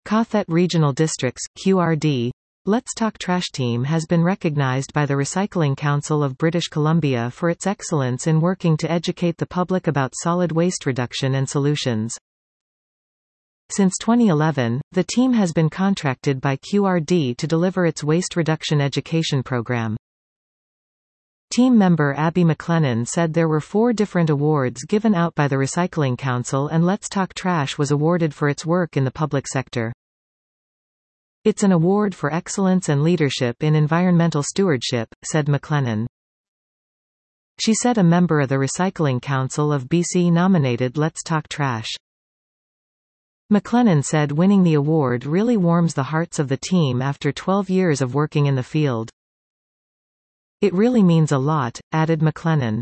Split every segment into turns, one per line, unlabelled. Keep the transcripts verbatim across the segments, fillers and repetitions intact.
Cothet Regional Districts, Q R D. Let's Talk Trash team has been recognized by the Recycling Council of British Columbia for its excellence in working to educate the public about solid waste reduction and solutions. Since twenty eleven, the team has been contracted by Q R D to deliver its waste reduction education program. Team member Abby McLennan said there were four different awards given out by the Recycling Council, and Let's Talk Trash was awarded for its work in the public sector. It's an award for excellence and leadership in environmental stewardship, said McLennan. She said a member of the Recycling Council of B C nominated Let's Talk Trash. McLennan said winning the award really warms the hearts of the team after twelve years of working in the field. It really means a lot, added McLennan.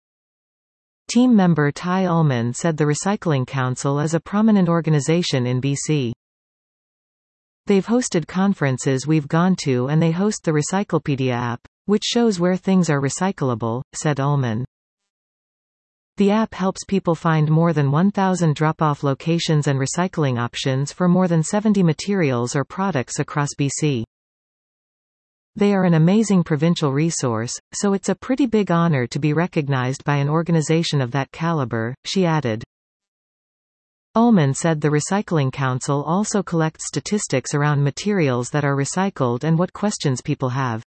Team member Ty Ullman said the Recycling Council is a prominent organization in B C. They've hosted conferences we've gone to, and they host the Recyclepedia app, which shows where things are recyclable, said Ullman. The app helps people find more than one thousand drop-off locations and recycling options for more than seventy materials or products across B C. They are an amazing provincial resource, so it's a pretty big honor to be recognized by an organization of that caliber, she added. Ullman said the Recycling Council also collects statistics around materials that are recycled and what questions people have.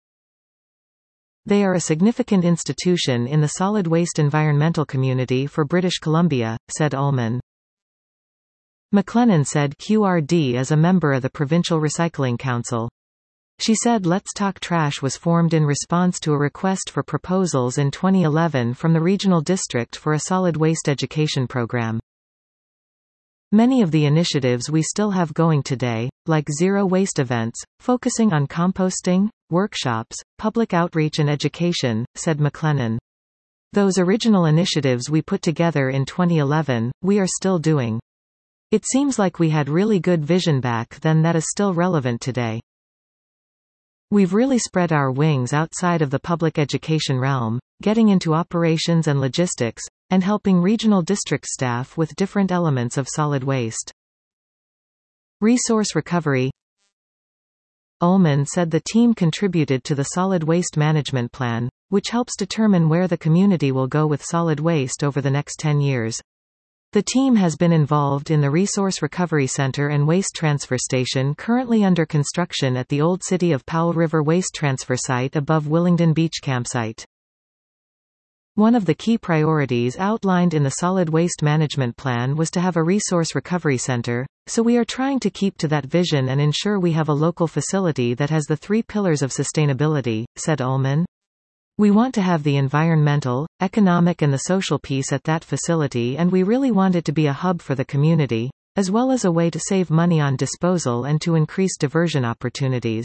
They are a significant institution in the solid waste environmental community for British Columbia, said Ullman. McLennan said Q R D is a member of the Provincial Recycling Council. She said Let's Talk Trash was formed in response to a request for proposals in twenty eleven from the Regional District for a solid waste education program. Many of the initiatives we still have going today, like zero waste events, focusing on composting, workshops, public outreach and education, said McLennan. Those original initiatives we put together in twenty eleven, we are still doing. It seems like we had really good vision back then that is still relevant today. We've really spread our wings outside of the public education realm, getting into operations and logistics, and helping regional district staff with different elements of solid waste. Resource recovery. Ullman said the team contributed to the Solid Waste Management Plan, which helps determine where the community will go with solid waste over the next ten years. The team has been involved in the Resource Recovery Center and Waste Transfer Station currently under construction at the Old City of Powell River Waste Transfer Site above Willingdon Beach Campsite. One of the key priorities outlined in the Solid Waste Management Plan was to have a resource recovery center, so we are trying to keep to that vision and ensure we have a local facility that has the three pillars of sustainability, said Ullman. We want to have the environmental, economic and the social piece at that facility, and we really want it to be a hub for the community, as well as a way to save money on disposal and to increase diversion opportunities.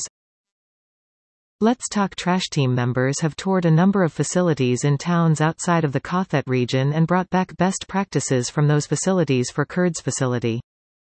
Let's Talk Trash team members have toured a number of facilities in towns outside of the Cothet region and brought back best practices from those facilities for Curds facility.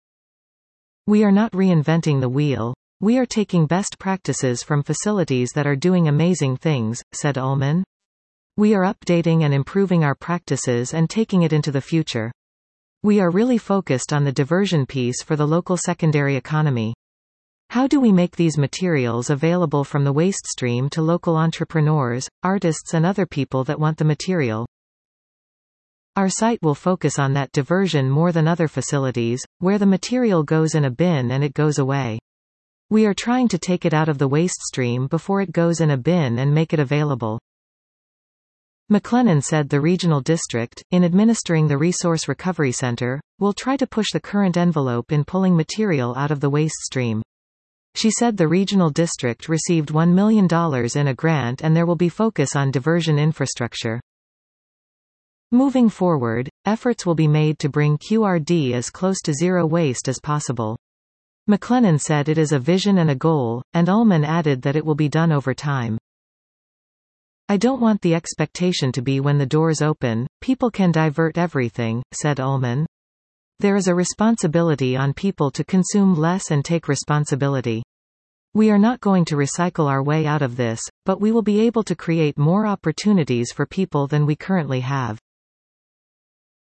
We are not reinventing the wheel. We are taking best practices from facilities that are doing amazing things, said Ullman. We are updating and improving our practices and taking it into the future. We are really focused on the diversion piece for the local secondary economy. How do we make these materials available from the waste stream to local entrepreneurs, artists and other people that want the material? Our site will focus on that diversion more than other facilities, where the material goes in a bin and it goes away. We are trying to take it out of the waste stream before it goes in a bin and make it available. McLennan said the regional district, in administering the Resource Recovery Center, will try to push the current envelope in pulling material out of the waste stream. She said the regional district received one million dollars in a grant and there will be focus on diversion infrastructure. Moving forward, efforts will be made to bring Q R D as close to zero waste as possible. McLennan said it is a vision and a goal, and Ullman added that it will be done over time. I don't want the expectation to be when the doors open, people can divert everything, said Ullman. There is a responsibility on people to consume less and take responsibility. We are not going to recycle our way out of this, but we will be able to create more opportunities for people than we currently have.